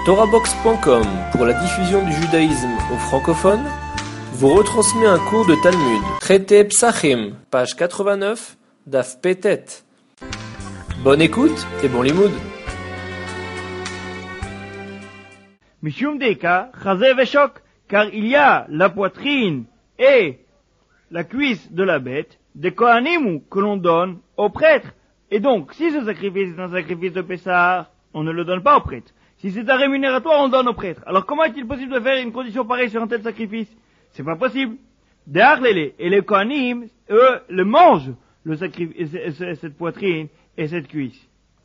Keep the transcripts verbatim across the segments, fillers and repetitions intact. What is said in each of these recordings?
Torahbox point com, pour la diffusion du judaïsme aux francophones, vous retransmet un cours de Talmud. Traité Psachim, page quatre-vingt-neuf, Daf Petet. Bonne écoute et bon limoud. Mishum Deka, Chazé Veshok, car il y a la poitrine et la cuisse de la bête, des Kohanim que l'on donne au prêtre. Et donc, si ce sacrifice est un sacrifice de Pessah, on ne le donne pas au prêtre. Si c'est un rémunératoire, on le donne au prêtre. Alors comment est-il possible de faire une condition pareille sur un tel sacrifice? C'est pas possible. De'arlele, et les Kohanim, eux, le mangent, le sacrifice, cette poitrine et cette cuisse.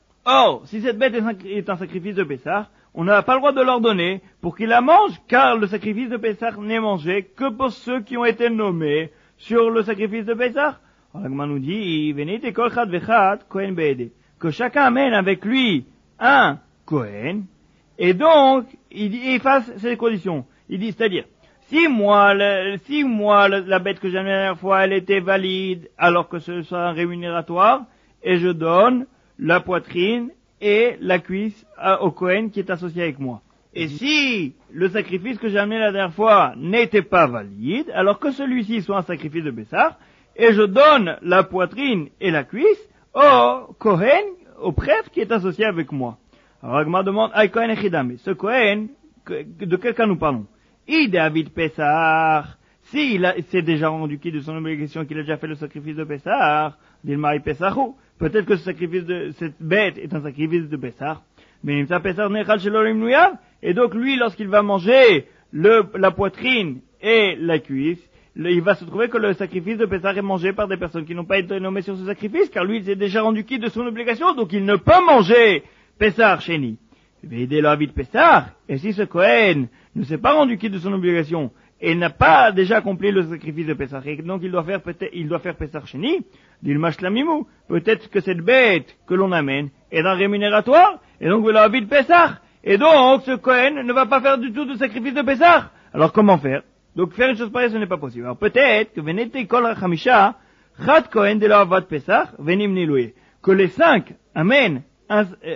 Or, si cette bête est un sacrifice de Pessah, on n'a pas le droit de leur donner pour qu'ils la mangent, car le sacrifice de Pessah n'est mangé que pour ceux qui ont été nommés sur le sacrifice de Pessah. Alors, Agma nous dit, venite kol chad vechad kohen be'ede, que chacun amène avec lui un kohen, et donc, il, il fasse ces conditions. Il dit, c'est-à-dire, si moi, le, si moi, le, la bête que j'ai amenée la dernière fois, elle était valide, alors que ce soit un rémunératoire, et je donne la poitrine et la cuisse à, au Kohen qui est associé avec moi. Et si le sacrifice que j'ai amené la dernière fois n'était pas valide, alors que celui-ci soit un sacrifice de Bessar, et je donne la poitrine et la cuisse au Kohen, au prêtre qui est associé avec moi. Alors Agma demande, Aïe Kohen Echidame, ce Kohen, de quel cas nous parlons? Il David Pessah, s'il a, s'est déjà rendu quitte de son obligation qu'il a déjà fait le sacrifice de Pessah, d'Ilmaï Pessahou, peut-être que ce sacrifice de, cette bête est un sacrifice de Pessah, mais Nimsa Pessah Nechal Shelorim Nouyav, et donc lui, lorsqu'il va manger le, la poitrine et la cuisse, le, il va se trouver que le sacrifice de Pessah est mangé par des personnes qui n'ont pas été nommées sur ce sacrifice, car lui, il s'est déjà rendu quitte de son obligation, donc il ne peut manger Pessah Sheni. Mais dès l'Avid Pessah, et si ce Kohen ne s'est pas rendu quitte de son obligation, et n'a pas déjà accompli le sacrifice de Pessah, et donc il doit faire peut-être, il doit faire Pessah Sheni, d'Ilmash Lamimou, peut-être que cette bête que l'on amène est un rémunératoire, et donc l'Avid Pessah, et donc ce Kohen ne va pas faire du tout de sacrifice de Pessah. Alors comment faire? Donc faire une chose pareille, ce n'est pas possible. Alors peut-être que venete kol hachamisha, chat Kohen de l'Avad Pessah, venim niloué, que les cinq amènent un, euh,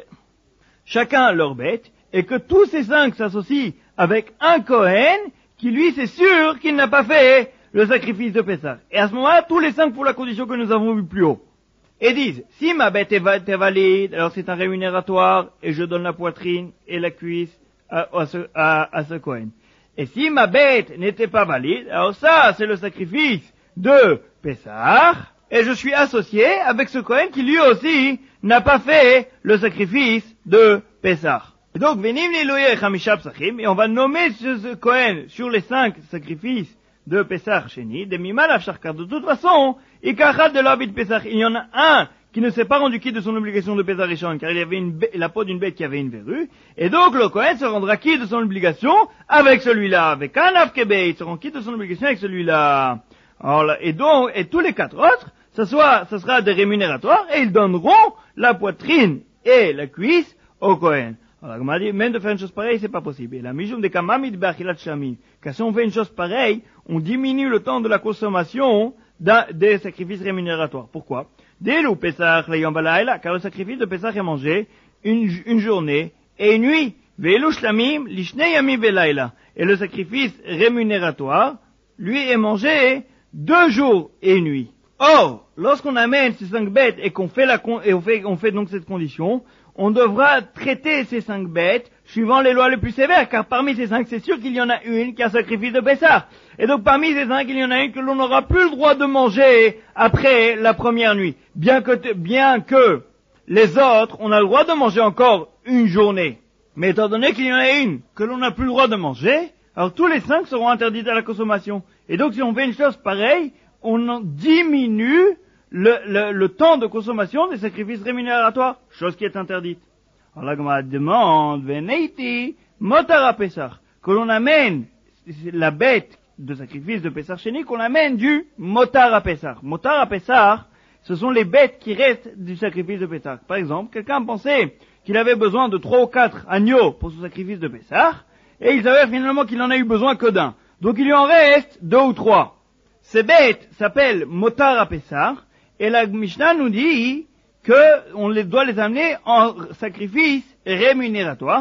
chacun leur bête, et que tous ces cinq s'associent avec un Kohen, qui lui c'est sûr qu'il n'a pas fait le sacrifice de Pessah. Et à ce moment-là, tous les cinq pour la condition que nous avons vue plus haut. Et disent, si ma bête est, va- est valide, alors c'est un rémunératoire, et je donne la poitrine et la cuisse à, à, ce, à, à ce Kohen. Et si ma bête n'était pas valide, alors ça c'est le sacrifice de Pessah, et je suis associé avec ce Kohen qui lui aussi n'a pas fait le sacrifice de Pessah. Et donc, venim nilouye chamisha psachim, et on va nommer ce, ce Kohen sur les cinq sacrifices de Pessah Sheni, de mimal afsharkar. De toute façon, ikachad de l'habit Pessah, il y en a un qui ne s'est pas rendu quitte de son obligation de Pessah Rishon, car il y avait une b- la peau d'une bête qui avait une verrue, et donc le Kohen se rendra quitte de son obligation avec celui-là, avec un afkebe, il se rend quitte de son obligation avec celui-là. Alors là, et donc, et tous les quatre autres, ce soit, ce sera des rémunérateurs, et ils donneront la poitrine et la cuisse au Kohen. Alors, on m'a dit, même de faire une chose pareille, c'est pas possible. Et la mijum de kamamit be'achilat shamim. Car si on fait une chose pareille, on diminue le temps de la consommation d'un, des sacrifices rémunérateurs. Pourquoi? Dès le Pesach, l'ayom balayla, car le sacrifice de Pesach est mangé une, une journée et une nuit. Ve'elu shlamim, lishnei yamim ve'layla. Et le sacrifice rémunératoire, lui, est mangé deux jours et une nuit. Or, lorsqu'on amène ces cinq bêtes et qu'on fait la con- et on fait, on fait donc cette condition, on devra traiter ces cinq bêtes suivant les lois les plus sévères, car parmi ces cinq, c'est sûr qu'il y en a une qui a un sacrifice de Pessah. Et donc parmi ces cinq, il y en a une que l'on n'aura plus le droit de manger après la première nuit. Bien que, t- bien que les autres, on a le droit de manger encore une journée. Mais étant donné qu'il y en a une que l'on n'a plus le droit de manger, alors tous les cinq seront interdits à la consommation. Et donc si on fait une chose pareille, on en diminue le, le, le temps de consommation des sacrifices rémunérateurs, chose qui est interdite. Alors la Gemara demande, veneiti motara Pessah, que l'on amène la bête de sacrifice de Pessah Sheni, qu'on amène du motara Pessah. Motara Pessah, ce sont les bêtes qui restent du sacrifice de Pessah. Par exemple, quelqu'un pensait qu'il avait besoin de trois ou quatre agneaux pour son sacrifice de Pessah, et il s'avère finalement qu'il n'en a eu besoin que d'un. Donc il lui en reste deux ou trois. Ces bêtes s'appellent motara Pessah, et la Mishnah nous dit que on les doit les amener en sacrifice rémunératoire,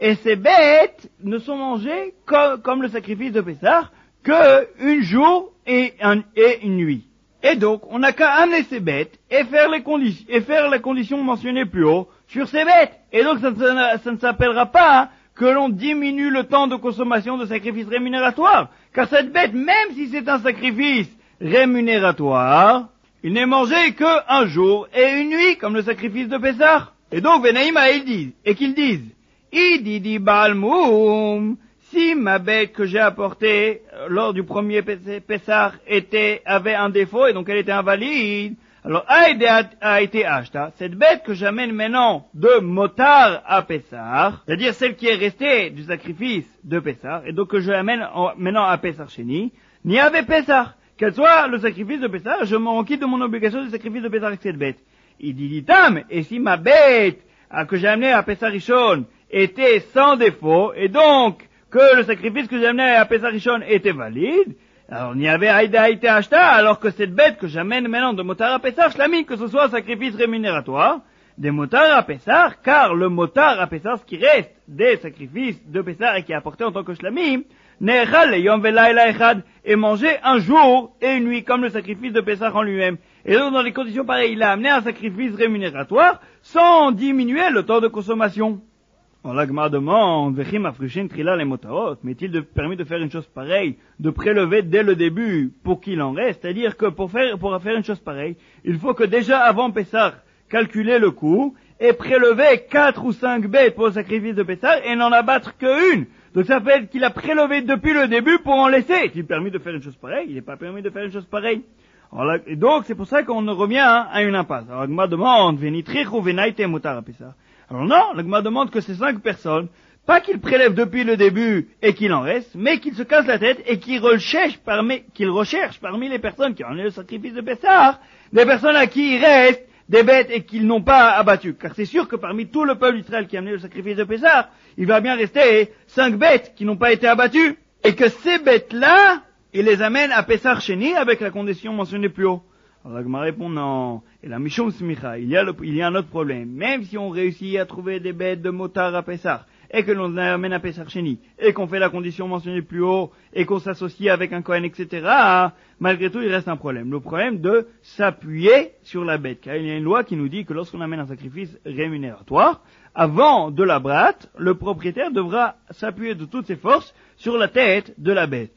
et ces bêtes ne sont mangées comme, comme le sacrifice de Pessah que une jour et, un, et une nuit. Et donc, on n'a qu'à amener ces bêtes et faire les conditions, et faire la condition mentionnée plus haut sur ces bêtes. Et donc, ça, ça, ça ne s'appellera pas que l'on diminue le temps de consommation de sacrifice rémunératoire. Car cette bête, même si c'est un sacrifice rémunératoire, il n'est mangé que un jour et une nuit, comme le sacrifice de Pessah. Et donc, Venaïma, ils disent, et qu'ils disent, Ididi Balmoum, si ma bête que j'ai apportée lors du premier Pessah était, avait un défaut et donc elle était invalide, alors Aïdé a été achetée. Cette bête que j'amène maintenant de Motar à Pessah, c'est-à-dire celle qui est restée du sacrifice de Pessah, et donc que je l'amène maintenant à Pessah Sheni, n'y avait Pessah. Qu'elle soit le sacrifice de Pessah, je m'en quitte de mon obligation du sacrifice de Pessah avec cette bête. Il dit Ditam, et si ma bête que j'ai amenée à Pessah Rishon était sans défaut, et donc que le sacrifice que j'ai amené à Pessah Rishon était valide, alors il y avait Aïda été acheté, alors que cette bête que j'amène maintenant de Motar à Pessah, je l'ai mis que ce soit un sacrifice rémunératoire, des Motar à Pessah, car le Motar à Pessah, ce qui reste des sacrifices de Pessah et qui est apporté en tant que Shlami, Nechal le Yom Velayla Echad, est mangé un jour et une nuit, comme le sacrifice de Pessah en lui-même. Et donc dans des conditions pareilles, il a amené un sacrifice rémunératoire sans diminuer le temps de consommation. Alors la Gemara demande, Vechim afrishin trila les motarot, mais est-il de, permis de faire une chose pareille, de prélever dès le début pour qu'il en reste? C'est-à-dire que pour faire, pour faire une chose pareille, il faut que déjà avant Pessah, calculer le coût, et prélever quatre ou cinq bêtes pour le sacrifice de Pessah, et n'en abattre qu'une. Donc ça fait qu'il a prélevé depuis le début pour en laisser. Est-il permis de faire une chose pareille? Il n'est pas permis de faire une chose pareille. Alors là, et donc c'est pour ça qu'on revient hein, à une impasse. Alors la Gemara demande, Venitrich ou venaite motar à Pessah. Alors non, la Gemara demande que ces cinq personnes, pas qu'ils prélèvent depuis le début et qu'il en reste, mais qu'ils se cassent la tête et qu'ils recherchent parmi, qu'ils recherchent parmi les personnes qui ont eu le sacrifice de Pessah, des personnes à qui il reste des bêtes et qu'ils n'ont pas abattues. Car c'est sûr que parmi tout le peuple d'Israël qui a amené le sacrifice de Pessah, il va bien rester cinq bêtes qui n'ont pas été abattues. Et que ces bêtes-là, il les amène à Pessah Sheni avec la condition mentionnée plus haut. Alors la Gemara répond non. Et la Mishum Smicha, il y a le, il y a un autre problème. Même si on réussit à trouver des bêtes de Motar à Pessah, et que l'on amène à Pessah Sheni, et qu'on fait la condition mentionnée plus haut, et qu'on s'associe avec un Kohen, et cetera, malgré tout, il reste un problème. Le problème de s'appuyer sur la bête. Car il y a une loi qui nous dit que lorsqu'on amène un sacrifice rémunératoire, avant de la bratte, le propriétaire devra s'appuyer de toutes ses forces sur la tête de la bête.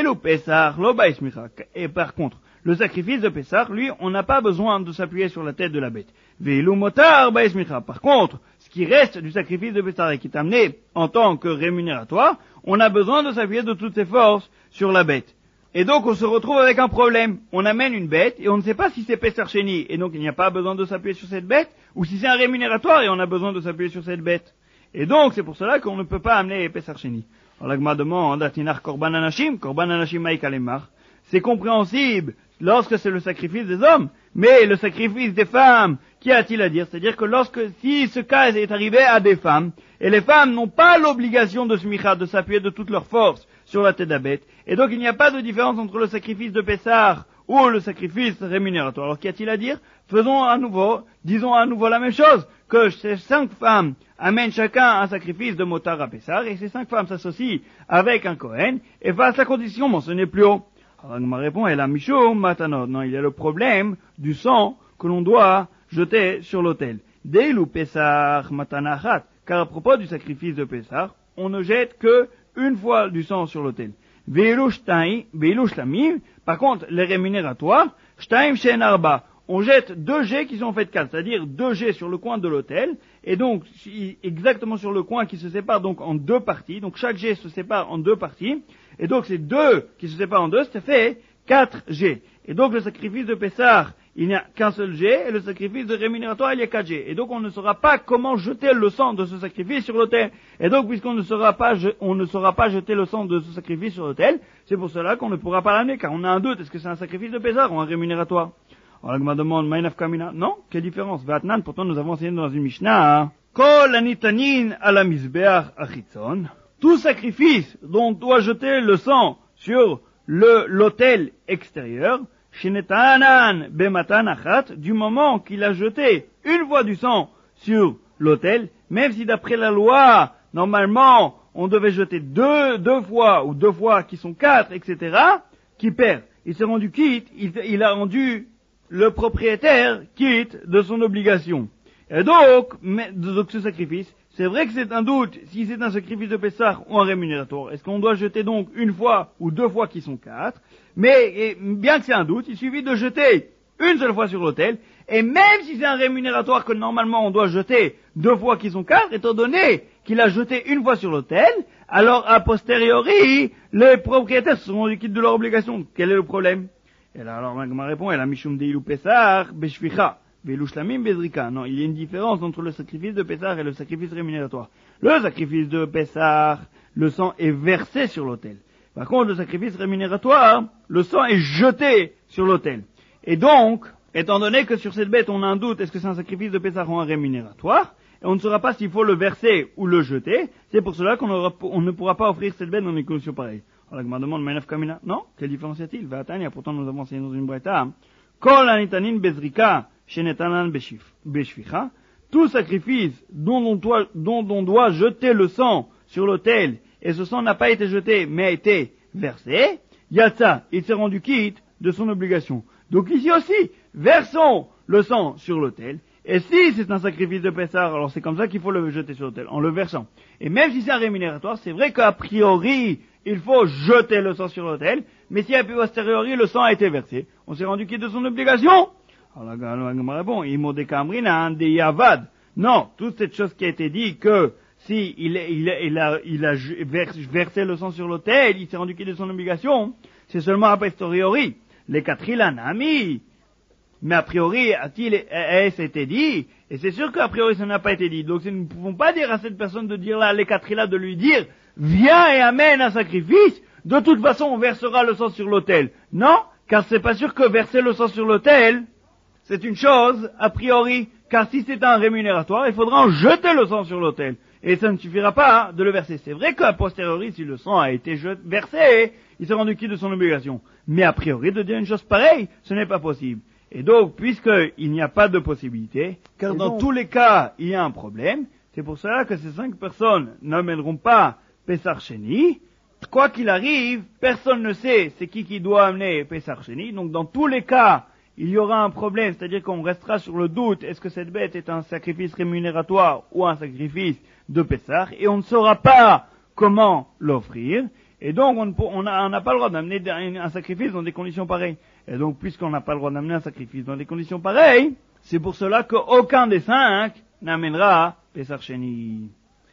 Et par contre, le sacrifice de Pessah, lui, on n'a pas besoin de s'appuyer sur la tête de la bête. Par contre, ce qui reste du sacrifice de Pessah et qui est amené en tant que rémunératoire, on a besoin de s'appuyer de toutes ses forces sur la bête. Et donc on se retrouve avec un problème. On amène une bête et on ne sait pas si c'est Pessah Sheni et donc il n'y a pas besoin de s'appuyer sur cette bête, ou si c'est un rémunératoire et on a besoin de s'appuyer sur cette bête. Et donc c'est pour cela qu'on ne peut pas amener Pessah Sheni. Alors la Gemara demande, Atinar Korban Anashim, Korban Anashim Maïkalemar. C'est compréhensible lorsque c'est le sacrifice des hommes, mais le sacrifice des femmes, qu'y a-t-il à dire? C'est-à-dire que lorsque, si ce cas est arrivé à des femmes, et les femmes n'ont pas l'obligation de smicha, de s'appuyer de toute leur force sur la tête de la bête, et donc il n'y a pas de différence entre le sacrifice de Pessah ou le sacrifice rémunératoire. Alors qu'y a-t-il à dire? Faisons à nouveau, disons à nouveau la même chose, que ces cinq femmes amènent chacun un sacrifice de Motar à Pessah, et ces cinq femmes s'associent avec un Kohen, et fassent la condition mentionnée plus haut. Alors, ma réponse est la Mishum Matanot. Non, il y a le problème du sang que l'on doit jeter sur l'autel. Deilu Pessah Matanachat. Car à propos du sacrifice de Pessah, on ne jette que une fois du sang sur l'autel. Veilu Shlamim. Par contre, les rémunérateurs, Shtaim Shen Arba. On jette deux jets qui sont faits de quatre, c'est-à-dire deux jets sur le coin de l'autel, et donc exactement sur le coin qui se sépare donc en deux parties. Donc chaque jet se sépare en deux parties. Et donc ces deux qui se séparent en deux, ça fait quatre jets. Et donc le sacrifice de Pessah, il n'y a qu'un seul jet, et le sacrifice de rémunératoire, il y a quatre jets. Et donc on ne saura pas comment jeter le sang de ce sacrifice sur l'autel. Et donc puisqu'on ne saura pas, on ne saura pas jeter le sang de ce sacrifice sur l'autel, c'est pour cela qu'on ne pourra pas l'amener, car on a un doute, est-ce que c'est un sacrifice de Pessah ou un rémunératoire? Alors la demande, Maïnaf Kamina, non, quelle différence? Vatnan, pourtant nous avons enseigné dans une Mishnah, Kol anitanin ala mizbeach achitzon. Tout sacrifice dont on doit jeter le sang sur le, l'autel extérieur, shenetanan bematan achat, du moment qu'il a jeté une fois du sang sur l'autel, même si d'après la loi normalement, on devait jeter deux, deux fois, ou deux fois qui sont quatre, et cetera, qui perd. Il s'est rendu quitte, il, il a rendu le propriétaire quitte de son obligation. Et donc, mais, donc ce sacrifice, c'est vrai que c'est un doute si c'est un sacrifice de Pessah ou un rémunératoire. Est-ce qu'on doit jeter donc une fois ou deux fois qui sont quatre? Mais et, bien que c'est un doute, il suffit de jeter une seule fois sur l'autel, et même si c'est un rémunératoire que normalement on doit jeter deux fois qui sont quatre, étant donné qu'il a jeté une fois sur l'autel, alors a posteriori, les propriétaires se sont rendus quitte de leur obligation. Quel est le problème? Et là, alors, ma réponse est la Mishum Deilu Pessah, Beshvicha, Velu Shlamim Bezrika. Non, il y a une différence entre le sacrifice de Pessah et le sacrifice rémunératoire. Le sacrifice de Pessah, le sang est versé sur l'autel. Par contre, le sacrifice rémunératoire, le sang est jeté sur l'autel. Et donc, étant donné que sur cette bête on a un doute, est-ce que c'est un sacrifice de Pessah ou un rémunératoire, et on ne saura pas s'il faut le verser ou le jeter, c'est pour cela qu'on aura, on ne pourra pas offrir cette bête dans une condition pareille. Alors, la demande, Maïnaf Kamina, non? Quelle différence y a-t-il? Vatania, pourtant nous avons enseigné dans une braïta, Kol anitanin bezrika, shenetanan beshvicha, tout sacrifice dont on, doit, dont on doit jeter le sang sur l'autel, et ce sang n'a pas été jeté, mais a été versé, Yatsa, il s'est rendu quitte de son obligation. Donc ici aussi, versons le sang sur l'autel, et si c'est un sacrifice de Pessah, alors c'est comme ça qu'il faut le jeter sur l'autel, en le versant. Et même si c'est un rémunératoire, c'est vrai qu'a priori, il faut jeter le sang sur l'autel, mais si a posteriori le sang a été versé, on s'est rendu quitte de son obligation. Alors la Gemara répond, Imodékamrina, de Yavad. Non, toute cette chose qui a été dit que si il, il, il a, il a versé le sang sur l'autel, il s'est rendu quitte de son obligation, c'est seulement a posteriori. Les Katrilanami. Mais a priori, a-t-il, été dit, et c'est sûr qu'a priori ça n'a pas été dit. Donc nous ne pouvons pas dire à cette personne de dire là, les Katrila, de lui dire, viens et amène un sacrifice, de toute façon on versera le sang sur l'autel. Non, car c'est pas sûr que verser le sang sur l'autel, c'est une chose, a priori, car si c'est un rémunératoire, il faudra en jeter le sang sur l'autel. Et ça ne suffira pas hein, de le verser. C'est vrai qu'à posteriori, si le sang a été jeté, versé, il s'est rendu quitte de son obligation. Mais a priori, de dire une chose pareille, ce n'est pas possible. Et donc, puisqu'il n'y a pas de possibilité, car et dans donc, tous les cas, il y a un problème, c'est pour cela que ces cinq personnes n'amèneront pas Pessah Sheni. Quoi qu'il arrive, personne ne sait c'est qui qui doit amener Pessah Sheni. Donc, dans tous les cas, il y aura un problème, c'est-à-dire qu'on restera sur le doute, est-ce que cette bête est un sacrifice rémunératoire ou un sacrifice de Pessah, et on ne saura pas comment l'offrir. Et donc, on n'a pas le droit d'amener un sacrifice dans des conditions pareilles. Et donc, puisqu'on n'a pas le droit d'amener un sacrifice dans des conditions pareilles, c'est pour cela qu'aucun des cinq n'amènera Pessah Sheni.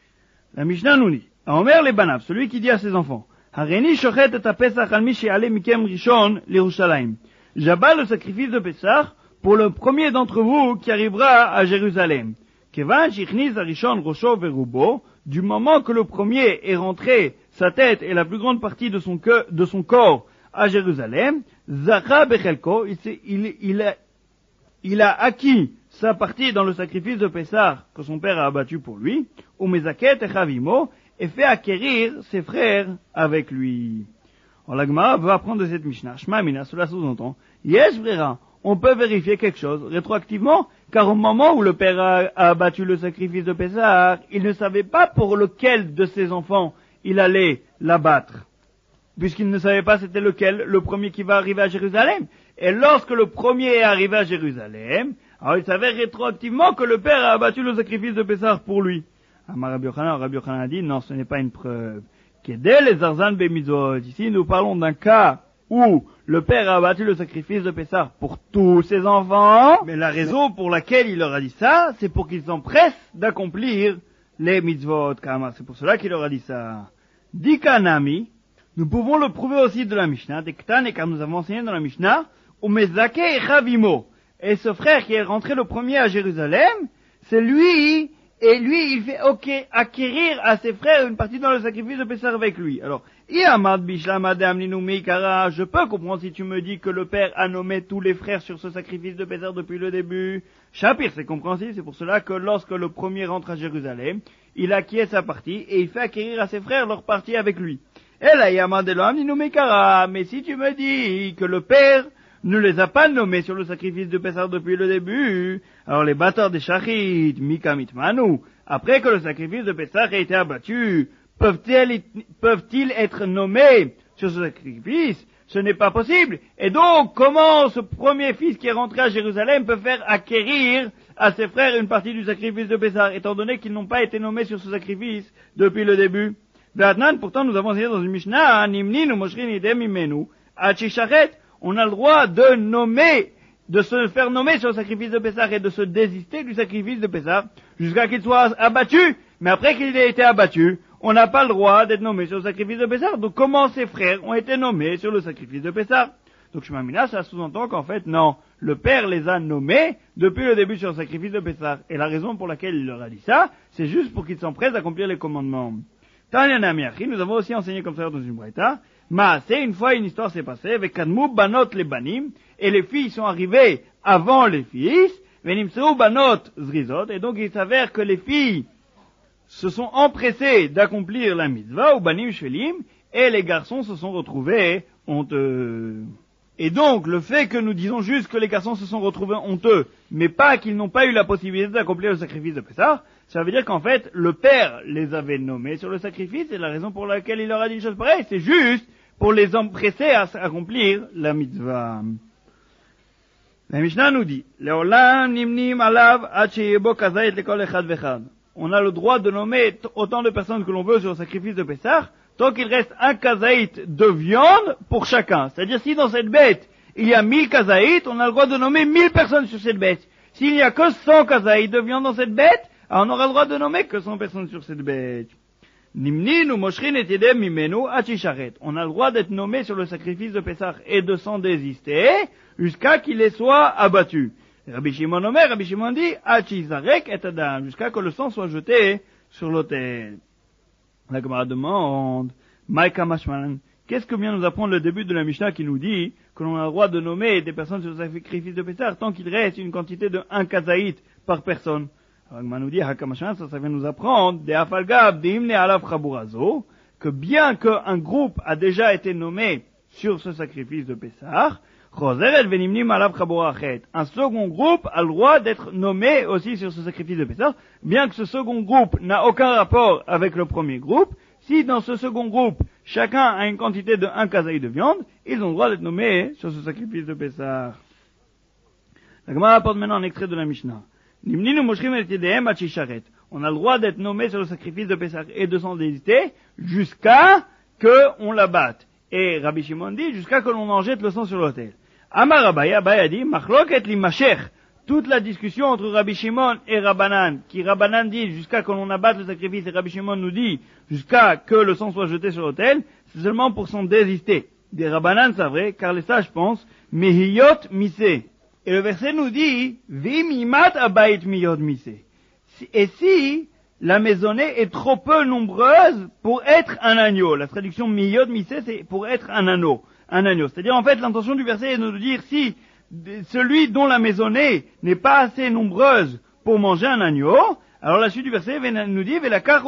La Mishnah nous dit, Omer les Banav, celui qui dit à ses enfants, Hareni shochet et a Pesach al mi she'ale mikem rishon l'Yerushalayim. J'abats le sacrifice de Pessah pour le premier d'entre vous qui arrivera à Jérusalem. Kevan shichniz arishon rosho verubo, du moment que le premier est rentré sa tête et la plus grande partie de son, que, de son corps à Jérusalem, Zacha Bechelko, il, il, il, a, il a acquis sa partie dans le sacrifice de Pessah que son père a abattu pour lui, ou Mezaket et Chavimo, et fait acquérir ses frères avec lui. Alors la Gemara va apprendre de cette Mishnah, Shma Mina, cela sous-entend, Yesh Brera, on peut vérifier quelque chose rétroactivement, car au moment où le père a, a abattu le sacrifice de Pessah, il ne savait pas pour lequel de ses enfants il allait l'abattre, puisqu'il ne savait pas c'était lequel, le premier qui va arriver à Jérusalem. Et lorsque le premier est arrivé à Jérusalem, alors il savait rétroactivement que le père a abattu le sacrifice de Pessah pour lui. Amar Rabbi Yochanan, Rabbi Yochanan a dit, non, ce n'est pas une preuve. Kedel les arzan bemizot. Ici, nous parlons d'un cas où le père a abattu le sacrifice de Pessah pour tous ses enfants, mais la raison pour laquelle il leur a dit ça, c'est pour qu'ils s'empressent d'accomplir les mitzvot, Kama. C'est pour cela qu'il leur a dit ça. Dikanami, nous pouvons le prouver aussi de la Mishnah, des Ktan, et car nous avons enseigné dans la Mishnah, Umezake et Chavimo. Et ce frère qui est rentré le premier à Jérusalem, c'est lui, et lui, il fait, ok, acquérir à ses frères une partie dans le sacrifice de Pessah avec lui. Alors, Iamad Bishlama Amninumi Kara, je peux comprendre si tu me dis que le père a nommé tous les frères sur ce sacrifice de Pessah depuis le début. Shapir, c'est compréhensible, c'est pour cela que lorsque le premier rentre à Jérusalem, il acquiert sa partie, et il fait acquérir à ses frères leur partie avec lui. Et là, Yamad Amninumi Kara, mais si tu me dis que le père ne les a pas nommés sur le sacrifice de Pessah depuis le début. Alors les batteurs des Shachit, Mika Mitmanu, après que le sacrifice de Pessah ait été abattu, peuvent-ils, peuvent-ils être nommés sur ce sacrifice? Ce n'est pas possible. Et donc, comment ce premier fils qui est rentré à Jérusalem peut faire acquérir à ses frères une partie du sacrifice de Pessah, étant donné qu'ils n'ont pas été nommés sur ce sacrifice depuis le début? Maintenant, pourtant, nous avons enseigné dans une Mishnah, Nimninu Moshrin Idem Imenu, Achishachet, on a le droit de nommer, de se faire nommer sur le sacrifice de Pessah et de se désister du sacrifice de Pessah jusqu'à qu'il soit abattu. Mais après qu'il ait été abattu, on n'a pas le droit d'être nommé sur le sacrifice de Pessah. Donc comment ses frères ont été nommés sur le sacrifice de Pessah? Donc Shema Mina, ça sous-entend qu'en fait, non, le père les a nommés depuis le début sur le sacrifice de Pessah. Et la raison pour laquelle il leur a dit ça, c'est juste pour qu'ils s'empressent d'accomplir les commandements. Tanya Miachi, nous avons aussi enseigné comme ça dans une braïta, Maaseh, une fois une histoire s'est passée, avec Kadmu Banot les Banim, et les filles sont arrivées avant les fils, Venimseu Banot Zrizot, et donc il s'avère que les filles se sont empressés d'accomplir la mitzvah, ou banim shvelim, et les garçons se sont retrouvés honteux. Et donc, le fait que nous disons juste que les garçons se sont retrouvés honteux, mais pas qu'ils n'ont pas eu la possibilité d'accomplir le sacrifice de Pessah, ça veut dire qu'en fait, le père les avait nommés sur le sacrifice, et la raison pour laquelle il leur a dit une chose pareille, c'est juste pour les empresser à accomplir la mitzvah. La Mishnah nous dit, Leolam nimnim alav ad sheyebo kazayit lekol echad vechad. On a le droit de nommer autant de personnes que l'on veut sur le sacrifice de Pessah, tant qu'il reste un kazaït de viande pour chacun. C'est-à-dire, si dans cette bête, il y a mille kazaït, on a le droit de nommer mille personnes sur cette bête. S'il n'y a que cent kazaït de viande dans cette bête, alors on aura le droit de nommer que cent personnes sur cette bête. Nimnin ou moshrin et yedem mimenu achisharet. On a le droit d'être nommé sur le sacrifice de Pessah et de s'en désister jusqu'à qu'il les soit abattu. Rabbi Shimon Omer, Rabbi Shimon dit, Achizarek et Adam, jusqu'à que le sang soit jeté sur l'autel. La Gemara demande, Maïka Mashman, qu'est-ce que vient nous apprendre le début de la Mishnah qui nous dit que l'on a le droit de nommer des personnes sur le sacrifice de Pessah tant qu'il reste une quantité de un kazaït par personne? Alors, Gemara nous dit, Haka Mashman, ça, ça vient nous apprendre, des Afalgab, des Imne Alaf Chaburazo, que bien qu'un groupe a déjà été nommé sur ce sacrifice de Pessah, un second groupe a le droit d'être nommé aussi sur ce sacrifice de Pessah, bien que ce second groupe n'a aucun rapport avec le premier groupe. Si dans ce second groupe, chacun a une quantité de un kazaï de viande, ils ont le droit d'être nommés sur ce sacrifice de Pessah. La Gemara apporte maintenant un extrait de la Mishnah. On a le droit d'être nommé sur le sacrifice de Pessah et de s'en désister jusqu'à que on l'abatte. Et Rabbi Shimon dit jusqu'à que l'on en jette le sang sur l'autel. Amar Abaye, Abaye a dit, Machloket li macher. Toute la discussion entre Rabbi Shimon et Rabbanan, qui Rabbanan dit jusqu'à que l'on abatte le sacrifice et Rabbi Shimon nous dit jusqu'à que le sang soit jeté sur l'autel, c'est seulement pour s'en désister. Des Rabbanan, c'est vrai, car les sages pensent, Mehiyot misé. Et le verset nous dit, Vim imat abayit miyot misé. Et si la maisonnée est trop peu nombreuse pour être un agneau. La traduction miyot misé, c'est pour être un anneau. Un agneau. C'est-à-dire, en fait, l'intention du verset est de nous dire si celui dont la maisonnée n'est pas assez nombreuse pour manger un agneau, alors la suite du verset nous dit,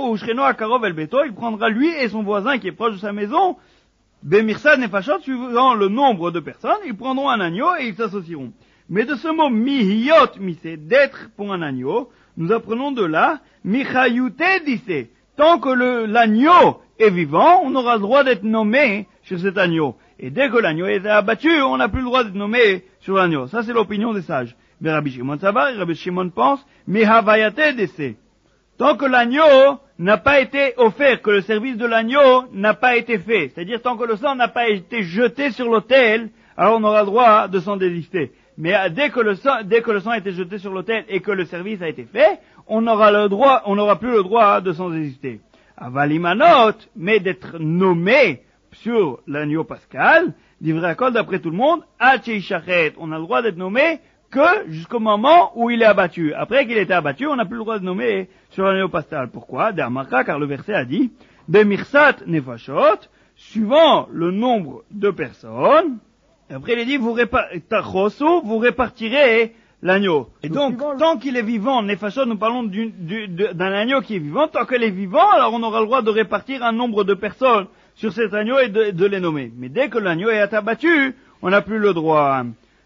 il prendra lui et son voisin qui est proche de sa maison, Bemirsad nefashot, suivant le nombre de personnes, ils prendront un agneau et ils s'associeront. Mais de ce mot mihiyot misé, d'être pour un agneau, nous apprenons de là, michayute dissé. Tant que le, l'agneau est vivant, on aura le droit d'être nommé sur cet agneau. Et dès que l'agneau est abattu, on n'a plus le droit d'être nommé sur l'agneau. Ça, c'est l'opinion des sages. Mais Rabbi Shimon Savar, Rabbi Shimon pense, mais havayate dessé. Tant que l'agneau n'a pas été offert, que le service de l'agneau n'a pas été fait, c'est-à-dire tant que le sang n'a pas été jeté sur l'autel, alors on aura le droit de s'en désister. Mais dès que le sang, dès que le sang a été jeté sur l'autel et que le service a été fait, on aura le droit, on n'aura plus le droit de s'en désister. Avalimanot, mais d'être nommé sur l'agneau pascal, d'ivrei hakol d'après tout le monde, Hacheishachet, on a le droit d'être nommé que jusqu'au moment où il est abattu. Après qu'il ait été abattu, on n'a plus le droit de nommer sur l'agneau pascal. Pourquoi? D'Amarka, car le verset a dit, Bemirsat nefashot, suivant le nombre de personnes, après il est dit, vous, répa- vous répartirez l'agneau. Et donc, donc tant qu'il est vivant, nefashot, nous parlons du, du, de, d'un agneau qui est vivant, tant qu'il est vivant, alors on aura le droit de répartir un nombre de personnes sur cet agneau et de, de les nommer. Mais dès que l'agneau est abattu, on n'a plus le droit.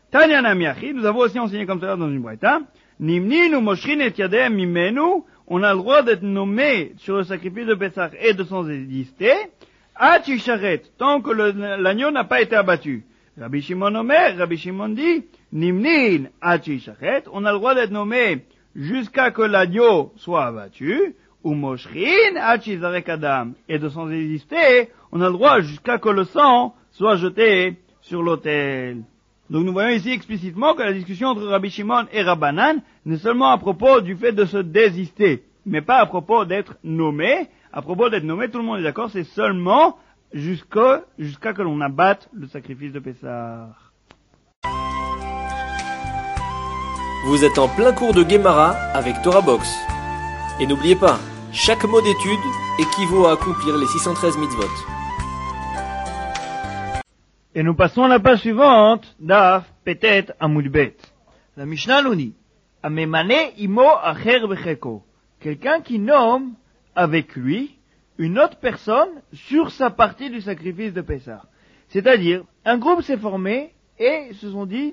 Tanya Namiachi, nous avons aussi enseigné comme ça dans une braïta, Nimnin ou Moshrin et Yadem Mimenu, on a le droit d'être nommé sur le sacrifice de Pessah et de s'en exister, Achisharet, tant que le, l'agneau n'a pas été abattu. Rabbi Shimon Omer, Rabbi Shimon dit, Nimnin Achisharet, on a le droit d'être nommé jusqu'à que l'agneau soit abattu, ou Moshrin Achizarek Adam, et de s'en exister, on a le droit jusqu'à que le sang soit jeté sur l'autel. Donc nous voyons ici explicitement que la discussion entre Rabbi Shimon et Rabbanan n'est seulement à propos du fait de se désister, mais pas à propos d'être nommé. À propos d'être nommé, tout le monde est d'accord, c'est seulement jusqu'à, jusqu'à que l'on abatte le sacrifice de Pessah. Vous êtes en plein cours de Gemara avec Torah Box. Et n'oubliez pas, chaque mot d'étude équivaut à accomplir les six cent treize mitzvot. Et nous passons à la page suivante, Daf, Petet, Amud Bet. La Mishnah nous dit, Amemane imo acher becheko. Quelqu'un qui nomme avec lui une autre personne sur sa partie du sacrifice de Pessah. C'est-à-dire, un groupe s'est formé et se sont dit,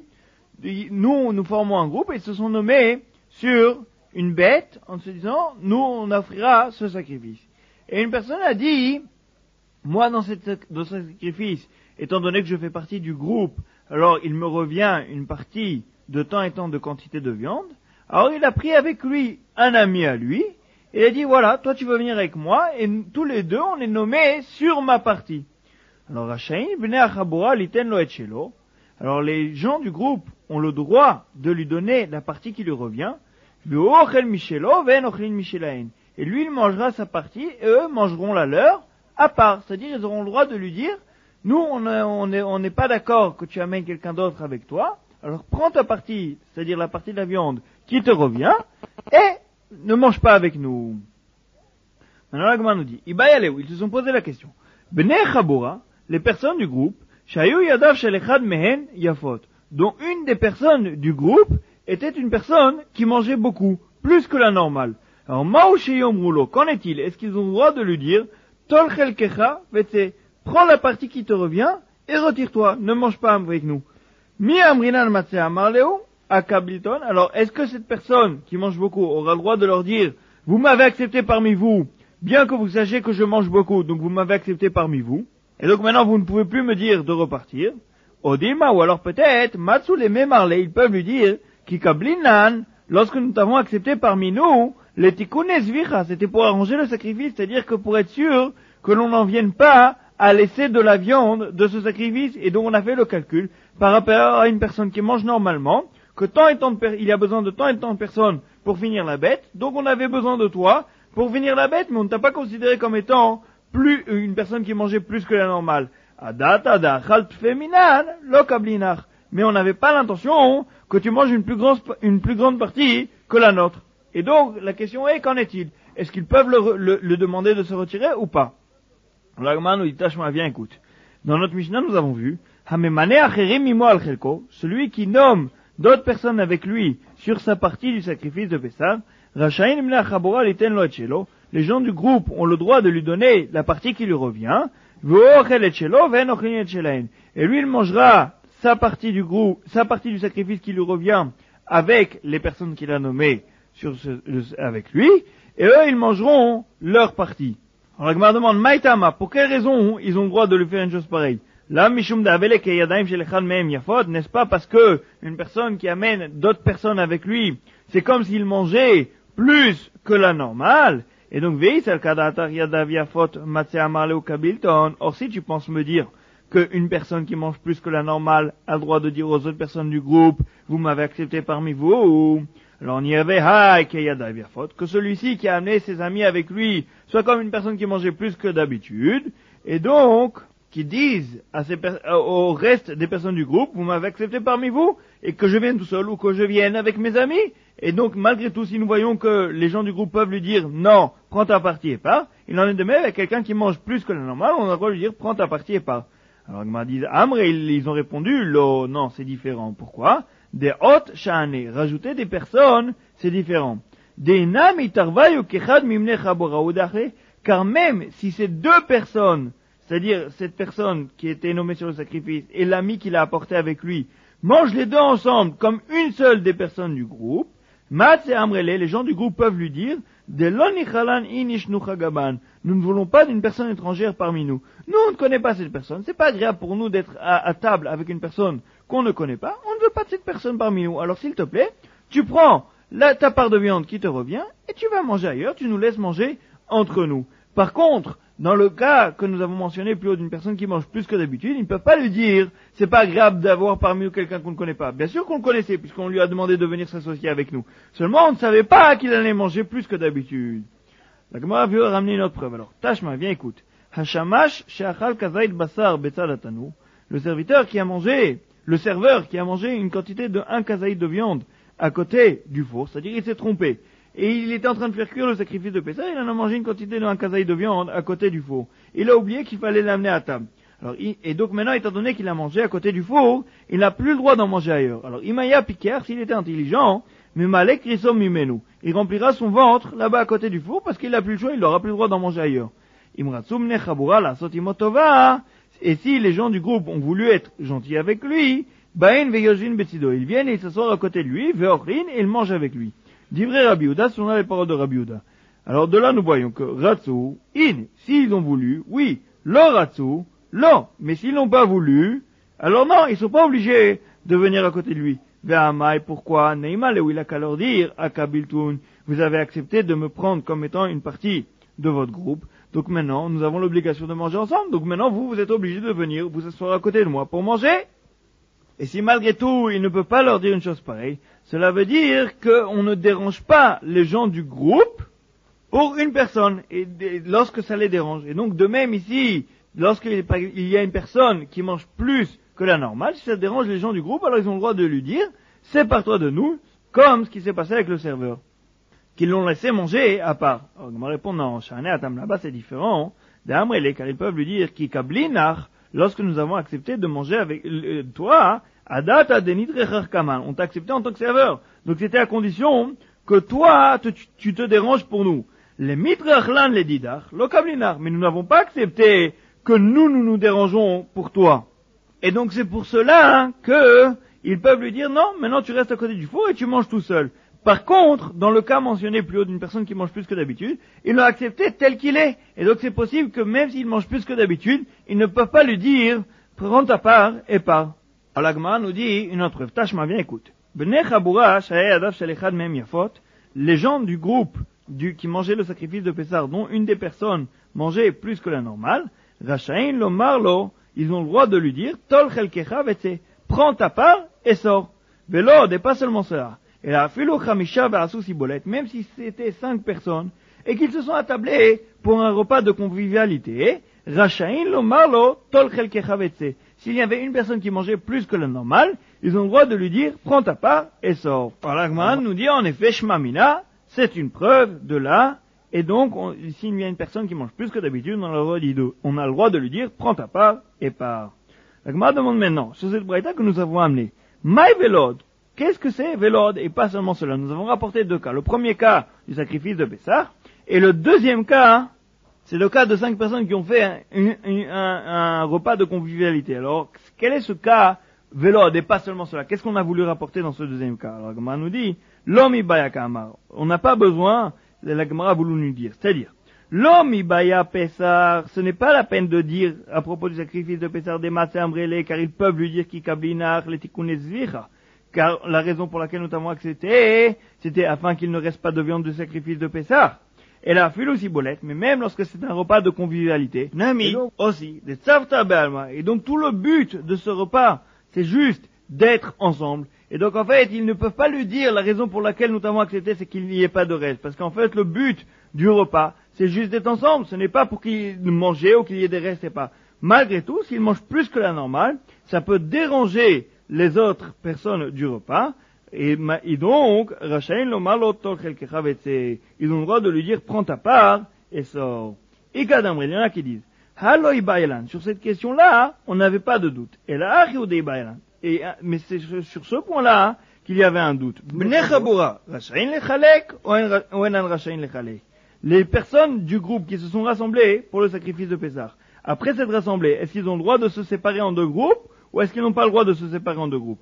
nous, nous formons un groupe et se sont nommés sur une bête en se disant, nous, on offrira ce sacrifice. Et une personne a dit, moi, dans, cette, dans ce sacrifice, étant donné que je fais partie du groupe, alors il me revient une partie de temps et temps de quantité de viande. Alors il a pris avec lui un ami à lui, et il a dit, voilà, toi tu veux venir avec moi, et tous les deux, on est nommés sur ma partie. Alors Rachaïn, Bnei Achabura, Liten lo et shelo. Alors les gens du groupe ont le droit de lui donner la partie qui lui revient, Ve'ochel mishelo, ve'en ochelin mishelaen. Et lui, il mangera sa partie, et eux mangeront la leur, à part. C'est-à-dire, ils auront le droit de lui dire, nous, on n'est on est, on est pas d'accord que tu amènes quelqu'un d'autre avec toi, alors prends ta partie, c'est-à-dire la partie de la viande qui te revient, et ne mange pas avec nous. Maintenant, la Gemara nous dit, Ibayaleu, ils se sont posé la question. Bnei Chabura, les personnes du groupe, Shayu Yadav Shel Echad Mehen Yafot, dont une des personnes du groupe était une personne qui mangeait beaucoup, plus que la normale. Alors, Mao Sheyom Roulo, qu'en est-il? Est-ce qu'ils ont le droit de lui dire, Tol Chelkecha, Vetse, prends la partie qui te revient et retire-toi, ne mange pas avec nous. Mi amrinan matzeh marleu akabliton. Alors, est-ce que cette personne qui mange beaucoup aura le droit de leur dire, vous m'avez accepté parmi vous, bien que vous sachiez que je mange beaucoup, donc vous m'avez accepté parmi vous, et donc maintenant vous ne pouvez plus me dire de repartir. Odilma, ou alors peut-être, matsu les marley, ils peuvent lui dire, kikablinan, lorsque nous t'avons accepté parmi nous, les tikunes zvicha, c'était pour arranger le sacrifice, c'est-à-dire que pour être sûr que l'on n'en vienne pas à laisser de la viande de ce sacrifice, et donc on a fait le calcul par rapport à une personne qui mange normalement, que tant et tant de per- il y a besoin de tant et tant de personnes pour finir la bête, donc on avait besoin de toi pour finir la bête, mais on ne t'a pas considéré comme étant plus une personne qui mangeait plus que la normale. Adat chalt feminan lo kablinach. Mais on n'avait pas l'intention que tu manges une plus grande une plus grande partie que la nôtre. Et donc la question est, qu'en est-il? Est-ce qu'ils peuvent le, le, le demander de se retirer ou pas? L'Agma nous dit, Tashma, viens, écoute. Dans notre Mishnah, nous avons vu, Hamemane acherim mimo al chelko, celui qui nomme d'autres personnes avec lui sur sa partie du sacrifice de Pessah, Rachaïn bnei Achabura liten lo et shelo, les gens du groupe ont le droit de lui donner la partie qui lui revient, ve'ochel et shelo, ve'en ochelin et shelaen. Et lui, il mangera sa partie du groupe, sa partie du sacrifice qui lui revient avec les personnes qu'il a nommées sur ce, avec lui, et eux, ils mangeront leur partie. Alors la Gemara demande, Maïtama, pour quelle raison ils ont le droit de lui faire une chose pareille? Là, Mishum d'Avelek et Yadaim chez l'Echad Mehem Yafot, n'est-ce pas parce que une personne qui amène d'autres personnes avec lui, c'est comme s'il mangeait plus que la normale, et donc Veis al Kadatar Yadav Yafot Matzeh Amarleu Kabilton. Or si tu penses me dire qu'une personne qui mange plus que la normale a le droit de dire aux autres personnes du groupe, vous m'avez accepté parmi vous, alors on y avait Haï Keyadav Yafot, que celui-ci qui a amené ses amis avec lui soit comme une personne qui mangeait plus que d'habitude, et donc qui disent à ces per- au reste des personnes du groupe, vous m'avez accepté parmi vous, et que je vienne tout seul ou que je vienne avec mes amis. Et donc malgré tout, si nous voyons que les gens du groupe peuvent lui dire non, prends ta partie et pars, il en est de même avec quelqu'un qui mange plus que la normale, on a le droit de lui dire prends ta partie et pars. Alors ils m'ont dit Amr, et ils ont répondu lo, non, c'est différent. Pourquoi? Des hot sha'ane, rajouter des personnes, c'est différent. Des nam itarvayu kechad mimne chabura udache, car même si ces deux personnes, c'est-à-dire cette personne qui était nommée sur le sacrifice et l'ami qu'il a apporté avec lui, mange les deux ensemble comme une seule des personnes du groupe, Mat et Amrele, les gens du groupe peuvent lui dire, De l'onichalan inishnu chagaban. Nous ne voulons pas d'une personne étrangère parmi nous. Nous, on ne connaît pas cette personne. C'est pas agréable pour nous d'être à, à table avec une personne qu'on ne connaît pas. On ne veut pas de cette personne parmi nous. Alors, s'il te plaît, tu prends la, ta part de viande qui te revient et tu vas manger ailleurs. Tu nous laisses manger entre nous. Par contre, dans le cas que nous avons mentionné plus haut d'une personne qui mange plus que d'habitude, ils ne peuvent pas lui dire, c'est pas agréable d'avoir parmi nous quelqu'un qu'on ne connaît pas. Bien sûr qu'on le connaissait, puisqu'on lui a demandé de venir s'associer avec nous. Seulement, on ne savait pas qu'il allait manger plus que d'habitude. La Gemara veut ramener une autre preuve. Alors, Tashma, viens écoute. Hashamash she'achal kazait basar betzad atanu. Le serviteur qui a mangé, le serveur qui a mangé une quantité de un kazaïd de viande à côté du four, c'est-à-dire il s'est trompé. Et il était en train de faire cuire le sacrifice de Pessah, il en a mangé une quantité de un kazaïd de viande à côté du four. Il a oublié qu'il fallait l'amener à table. Alors, il, et donc maintenant, étant donné qu'il a mangé à côté du four, il n'a plus le droit d'en manger ailleurs. Alors, Imaya Piker, s'il était intelligent, mais Malek Risom Mimenu, il remplira son ventre là-bas à côté du four parce qu'il n'a plus le choix, il n'aura plus le droit d'en manger ailleurs. Imratsum Nechabura la Sotimotova, et si les gens du groupe ont voulu être gentils avec lui, Bain Veyojin Betsido, ils viennent et ils s'assoient à côté de lui, Veochrin, et ils mangent avec lui. Divrei Rabbi Yehuda, ce sont là les paroles de Rabbi Yehuda. Alors de là, nous voyons que Ratsu, In, s'ils ont voulu, oui, Lo Ratsu, Lo, mais s'ils n'ont pas voulu, alors non, ils sont pas obligés de venir à côté de lui. Ve'amai, pourquoi? Neima lewila qu'à leur dire, Akabiltun, vous avez accepté de me prendre comme étant une partie de votre groupe, donc maintenant, nous avons l'obligation de manger ensemble, donc maintenant, vous, vous êtes obligés de venir vous asseoir à côté de moi pour manger. Et si malgré tout, il ne peut pas leur dire une chose pareille, cela veut dire qu'on ne dérange pas les gens du groupe pour une personne, et lorsque ça les dérange. Et donc de même ici, lorsqu'il y a une personne qui mange plus que la normale, si ça dérange les gens du groupe, alors ils ont le droit de lui dire, sépare-toi de nous, comme ce qui s'est passé avec le serveur, qu'ils l'ont laissé manger à part. Alors on me répond, non, Shane Atam là-bas c'est différent, d'Amrele, car ils peuvent lui dire, qui kablinach, lorsque nous avons accepté de manger avec euh, toi, Adata denit recharkaman, on t'a accepté en tant que serveur. Donc c'était à condition que toi, te, tu te déranges pour nous. Les mitrachlan les didach, lo kablinar, mais nous n'avons pas accepté que nous, nous nous dérangeons pour toi. Et donc c'est pour cela hein, que ils peuvent lui dire non, maintenant tu restes à côté du four et tu manges tout seul. Par contre, dans le cas mentionné plus haut d'une personne qui mange plus que d'habitude, ils l'ont accepté tel qu'il est. Et donc c'est possible que même s'il mange plus que d'habitude, ils ne peuvent pas lui dire, prends ta part et pars. Alors la Gemara nous dit une autre preuve. Tashma, viens écoute. Les gens du groupe du, qui mangeaient le sacrifice de Pessah, dont une des personnes mangeait plus que la normale, Rachain lo marlo, ils ont le droit de lui dire, Tol chelkecha vetse, prends ta part et sors. Velo, et pas seulement cela. Et la filo chamisha v'asu sibolet, même si c'était cinq personnes, et qu'ils se sont attablés pour un repas de convivialité, Rachain lo marlo, Tol chelkecha vetse. S'il y avait une personne qui mangeait plus que la normale, ils ont le droit de lui dire, prends ta part et sors. Alors la Gemara nous dit, en effet, Shmamina, c'est une preuve de là, et donc, on, s'il y a une personne qui mange plus que d'habitude, on a le droit de, on a le droit de lui dire, prends ta part et pars. La Gemara demande maintenant, sur cette braïta que nous avons amenée, Maï Velod, qu'est-ce que c'est Velod? Et pas seulement cela, nous avons rapporté deux cas. Le premier cas du sacrifice de Pessah, et le deuxième cas, c'est le cas de cinq personnes qui ont fait un, un, un, un repas de convivialité. Alors, quel est ce cas Velod et pas seulement cela? Qu'est-ce qu'on a voulu rapporter dans ce deuxième cas? Alors, la Gemara nous dit, l'homme ibaya kamar. On n'a pas besoin, la Gemara a voulu nous dire. C'est-à-dire, l'homme ibaya Pessah, ce n'est pas la peine de dire, à propos du sacrifice de Pessah, des matzah ambrele, car ils peuvent lui dire qui kablinach, les tikkunes zvicha. Car la raison pour laquelle nous avons accepté, c'était afin qu'il ne reste pas de viande de sacrifice de Pessah. Et la filo sibolette, mais même lorsque c'est un repas de convivialité, Nami, donc, aussi, des tzavta be'alma. Et donc tout le but de ce repas, c'est juste d'être ensemble. Et donc en fait, ils ne peuvent pas lui dire la raison pour laquelle nous avons accepté, c'est qu'il n'y ait pas de reste. Parce qu'en fait, le but du repas, c'est juste d'être ensemble. Ce n'est pas pour qu'ils mangent ou qu'il y ait des restes et pas. Malgré tout, s'ils mangent plus que la normale, ça peut déranger les autres personnes du repas. Et, et donc, Rachain lo malo tol chelkecha vetse, ils ont le droit de lui dire, prends ta part et sors. Et Kadamre, il y en a qui disent, Halo ibaïlan, sur cette question-là, on n'avait pas de doute. Et là, Achiou de ibaïlan. Et, mais c'est sur ce point-là qu'il y avait un doute. Bnei Chabura, Rachain lechalek, ou enan Rachain lechalek. Les personnes du groupe qui se sont rassemblées pour le sacrifice de Pessah, après cette rassemblée, est-ce qu'ils ont le droit de se séparer en deux groupes, ou est-ce qu'ils n'ont pas le droit de se séparer en deux groupes?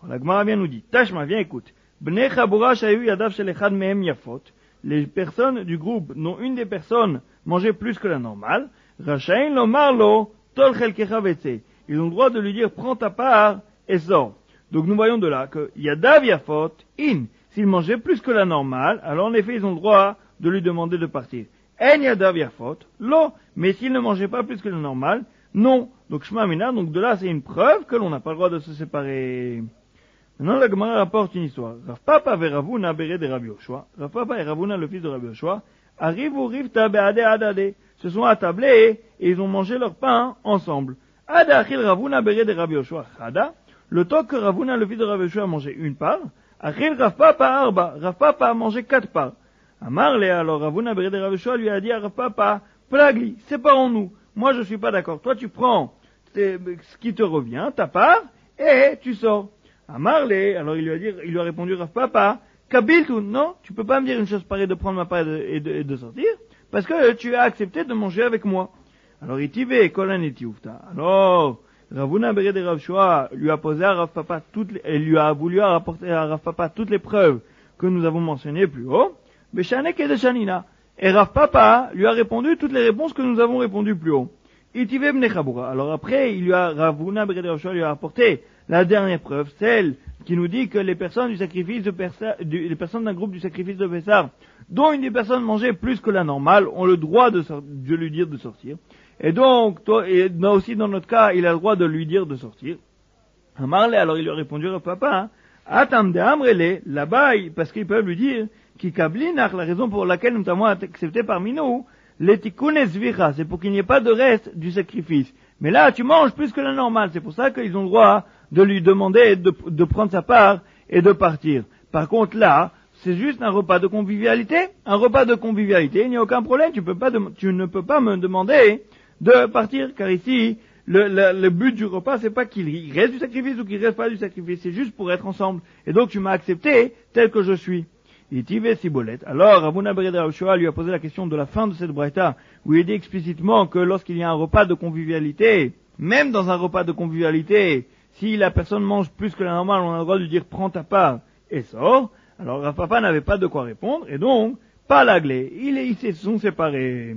La Gemara vient nous dit, Tashma, viens écoute. Bnei Chabura shayu yadav shel echad mehem yafot. Les personnes du groupe dont une des personnes mangeait plus que la normale, Rachain lomar lo tol chelkecha vetse. Ils ont le droit de lui dire, prends ta part et sors. Donc nous voyons de là que yadav yafot in. S'il mangeait plus que la normale, alors en effet ils ont le droit de lui demander de partir. En yadav yafot lo. Mais s'il ne mangeait pas plus que la normale, non. Donc shma mina, donc de là c'est une preuve que l'on n'a pas le droit de se séparer. Maintenant, la Gemara rapporte une histoire. Rav Papa et Ravuna béré de Rabbi Yoshua. Rav Papa et Ravuna, le fils de Rabbi Yoshua, arrivent au rivta be'ade adade. Se sont attablés et ils ont mangé leur pain ensemble. Ada achil Ravuna béré de Rabbi Yoshua chada. Le temps que Ravuna, le fils de Rabbi Yoshua, a mangé une part, achil Rav Papa arba. Rav Papa a mangé quatre parts. Amarle, alors Ravuna béré de Rabbi Yoshua lui a dit à Rav Papa, plagli, séparons-nous. Moi je suis pas d'accord. Toi tu prends ce qui te revient, ta part, et tu sors. Amarle, alors il lui a dit, il lui a répondu Rav Papa, Kabiltu, non, tu peux pas me dire une chose pareille de prendre ma part et de, et de, et de sortir, parce que tu as accepté de manger avec moi. Alors itivé, kolan et tiufta. Alors, Ravuna Béré de Rav Shoa lui a posé à Rav Papa toutes les, et lui a voulu rapporter à Rav Papa toutes les preuves que nous avons mentionnées plus haut, Beshanek et de Shanina. Et Rav Papa lui a répondu toutes les réponses que nous avons répondues plus haut. Itivé bne Chabura. Alors après, il lui a, Ravuna Béré de Rav Shoa lui a apporté la dernière preuve, celle qui nous dit que les personnes du sacrifice de Pessah, du, les personnes d'un groupe du sacrifice de Pessah, dont une des personnes mangeait plus que la normale, ont le droit de, sor- de lui dire de sortir. Et donc, toi, et aussi dans notre cas, il a le droit de lui dire de sortir. Amarle, alors il lui a répondu au papa, Atam de Amrele, là-bas, parce qu'ils peuvent lui dire, qui kablinach, la raison pour laquelle nous t'avons accepté parmi nous, l'etikunes vicha, c'est pour qu'il n'y ait pas de reste du sacrifice. Mais là, tu manges plus que la normale, c'est pour ça qu'ils ont le droit de lui demander de, de prendre sa part et de partir. Par contre, là, c'est juste un repas de convivialité. Un repas de convivialité, il n'y a aucun problème. Tu peux pas, de, tu ne peux pas me demander de partir, car ici, le, le, le but du repas, c'est pas qu'il reste du sacrifice ou qu'il reste pas du sacrifice. C'est juste pour être ensemble. Et donc, tu m'as accepté tel que je suis. Et Tivé Sibolette. Alors, Ravuna Béré de Rav Shoa lui a posé la question de la fin de cette braïta, où il dit explicitement que lorsqu'il y a un repas de convivialité, même dans un repas de convivialité, si la personne mange plus que la normale, on a le droit de lui dire prends ta part et sors. Alors Rav Papa n'avait pas de quoi répondre, et donc, pas l'aglé. Il et ils se sont séparés.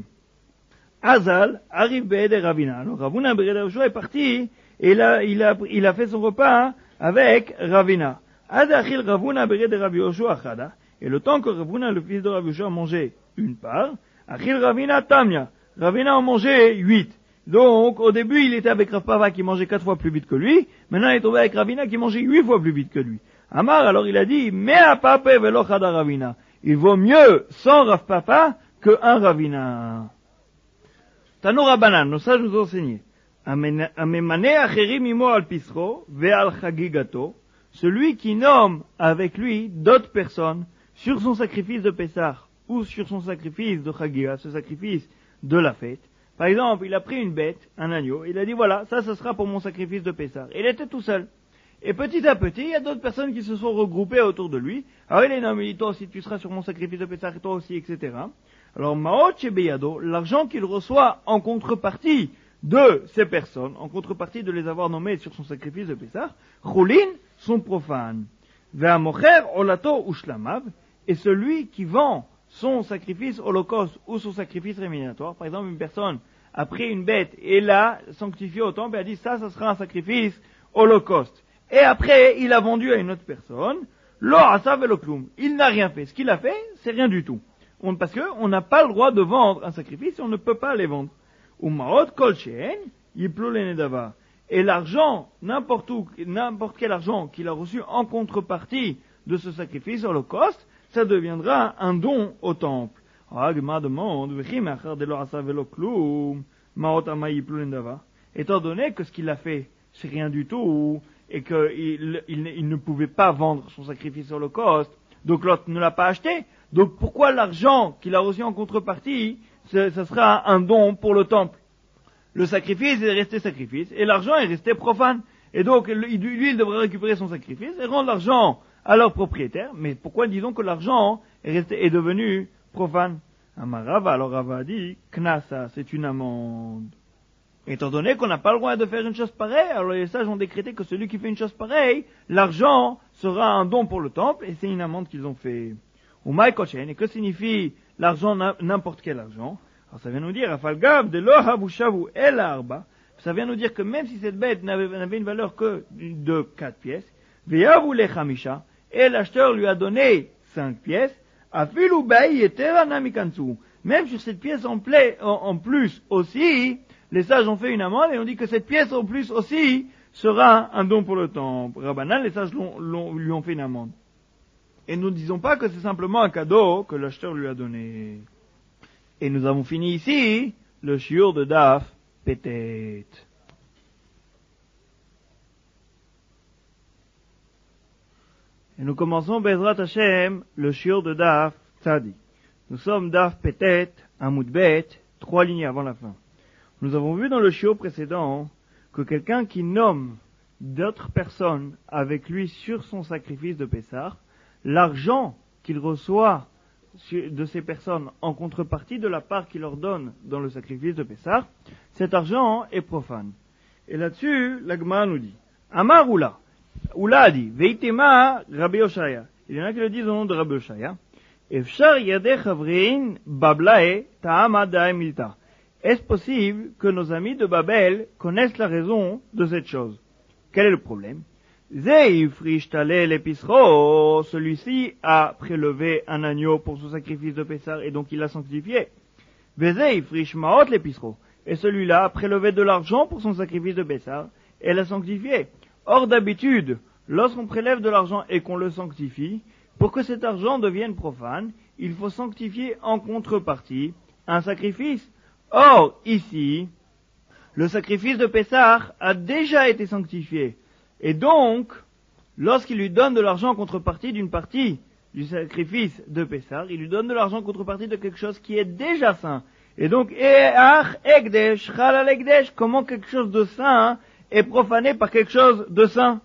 Azal arrive Béed et Ravina. Alors Ravuna Béré de Rav Shoa est parti, et il a, il a, il a fait son repas avec Ravina. Azachil Ravuna Béré de Rav Yoshua chada. Et le temps que Ravuna, le fils de Rav Yoshua, mangeait une part, Achil Ravina Tamia. Ravina en mangeait huit. Donc, au début, il était avec Rav Papa qui mangeait quatre fois plus vite que lui. Maintenant, il est tombé avec Ravina qui mangeait huit fois plus vite que lui. Amar, alors il a dit, Mea Papa velo chada Ravina. Il vaut mieux cent Rav Papa que un Ravina. Tano Rabbanan, nos sages nous ont enseigné. Amemane acherim imo al pisro ve al chagigato. Celui qui nomme avec lui d'autres personnes sur son sacrifice de Pessah ou sur son sacrifice de Chagiga, ce sacrifice de la fête. Par exemple, il a pris une bête, un agneau, il a dit voilà, ça, ce sera pour mon sacrifice de Pessah. Il était tout seul. Et petit à petit, il y a d'autres personnes qui se sont regroupées autour de lui. Alors il est nommé, il dit toi aussi tu seras sur mon sacrifice de Pessah et toi aussi, et cetera. Alors Maot Shebeyado, l'argent qu'il reçoit en contrepartie de ces personnes, en contrepartie de les avoir nommées sur son sacrifice de Pessah, Choulin, sont profanes. Ve'amocher olato ushlamav, et celui qui vend son sacrifice holocauste ou son sacrifice rémunératoire, par exemple une personne a pris une bête et l'a sanctifiée au temple et a dit ça, ça sera un sacrifice holocauste. Et après, il a vendu à une autre personne, lo asav veloklum, il n'a rien fait. Ce qu'il a fait, c'est rien du tout. On, parce que on n'a pas le droit de vendre un sacrifice et on ne peut pas les vendre. Umaot kol she'en yiplu lenedava. Et l'argent, n'importe où, n'importe quel argent qu'il a reçu en contrepartie de ce sacrifice holocauste, ça deviendra un don au temple. Étant donné que ce qu'il a fait, c'est rien du tout, et qu'il il, il ne pouvait pas vendre son sacrifice holocauste, donc l'autre ne l'a pas acheté, donc pourquoi l'argent qu'il a reçu en contrepartie, ce, ce sera un don pour le temple? Le sacrifice est resté sacrifice, et l'argent est resté profane. Et donc, lui, il devrait récupérer son sacrifice et rendre l'argent à leur propriétaire. Mais pourquoi disons que l'argent est resté, est devenu profane? Amarava, alors Rava a dit, Knasa, c'est une amende. Étant donné qu'on n'a pas le droit de faire une chose pareille, alors les sages ont décrété que celui qui fait une chose pareille, l'argent sera un don pour le temple, et c'est une amende qu'ils ont fait. Ou maïkochen, et que signifie l'argent, n'importe quel argent? Alors ça vient nous dire, afalgav de lohabushavu el arba, ça vient nous dire que même si cette bête n'avait, n'avait une valeur que de quatre pièces, veyavu le chamisha, et l'acheteur lui a donné cinq pièces, afilu bay yeterana mikansu, même sur cette pièce en, pla- en, en plus aussi, les sages ont fait une amende et on dit que cette pièce en plus aussi sera un don pour le temple. Rabbanan, les sages l'ont, l'ont, lui ont fait une amende. Et nous ne disons pas que c'est simplement un cadeau que l'acheteur lui a donné. Et nous avons fini ici le shiur de Daf Petet. Et nous commençons Bezrat Hashem le shiur de Daf Tzadi. Nous sommes Daf Petet, Amud Bet, trois lignes avant la fin. Nous avons vu dans le shiur précédent que quelqu'un qui nomme d'autres personnes avec lui sur son sacrifice de Pessah, l'argent qu'il reçoit de ces personnes en contrepartie de la part qu'il leur donne dans le sacrifice de Pessah, cet argent est profane. Et là-dessus, la Gemara nous dit, Amar Oula, Oula a dit, Veitema Rabbi Oshaya. Il y en a qui le disent au nom de Rabbi Oshaya. Efshar yadeh chavrin bablae ta'ama da'em milta. Est-ce possible que nos amis de Babel connaissent la raison de cette chose? Quel est le problème? Zeifrish talé l'épiceau, celui-ci a prélevé un agneau pour son sacrifice de Pessah et donc il l'a sanctifié. Vezeifrish maot l'épiceau, et celui-là a prélevé de l'argent pour son sacrifice de Pessah et l'a sanctifié. Or d'habitude, lorsqu'on prélève de l'argent et qu'on le sanctifie, pour que cet argent devienne profane, il faut sanctifier en contrepartie un sacrifice. Or, ici, le sacrifice de Pessah a déjà été sanctifié. Et donc, lorsqu'il lui donne de l'argent en contrepartie d'une partie du sacrifice de Pessah, il lui donne de l'argent en contrepartie de quelque chose qui est déjà saint. Et donc, comment quelque chose de saint est profané par quelque chose de saint?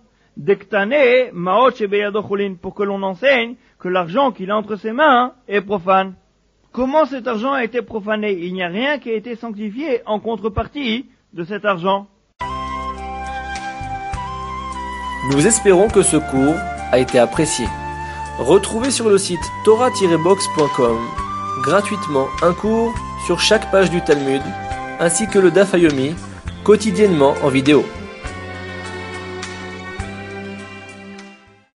Pour que l'on enseigne que l'argent qu'il a entre ses mains est profane. Comment cet argent a été profané? Il n'y a rien qui a été sanctifié en contrepartie de cet argent. Nous espérons que ce cours a été apprécié. Retrouvez sur le site torah tiret box point com gratuitement un cours sur chaque page du Talmud, ainsi que le Daf Yomi, quotidiennement en vidéo.